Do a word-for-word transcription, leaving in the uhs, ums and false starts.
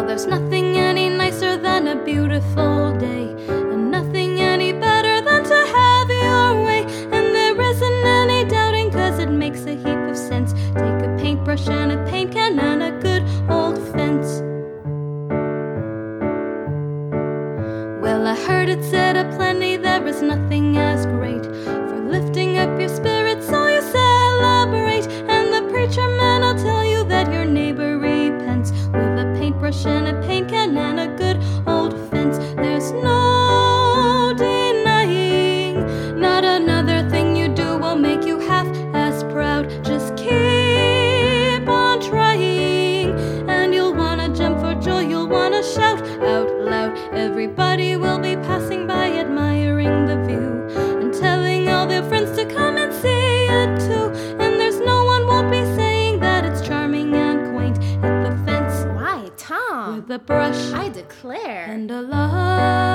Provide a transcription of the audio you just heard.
there's nothing any nicer than a beautiful day, and nothing any better than to have your way. And there isn't any doubting, cause it makes a heap of sense. Take a paintbrush and a paint can and a good old fence. Well, I heard it said aplenty, there is nothing as great for lifting up your spirits so you celebrate. And the preacher man will tell you that your neighbor repents with a paintbrush and a paint can and a good old fence. There's no denying, not another thing you do will make you half as proud. Just keep on trying, and you'll wanna jump for joy, you'll wanna shout out loud. Everybody will be passing by, admiring the view, and telling all their friends to come and see it too. And there's no one won't be saying that it's charming and quaint at the fence. Why, Tom? With a brush I declare. and a love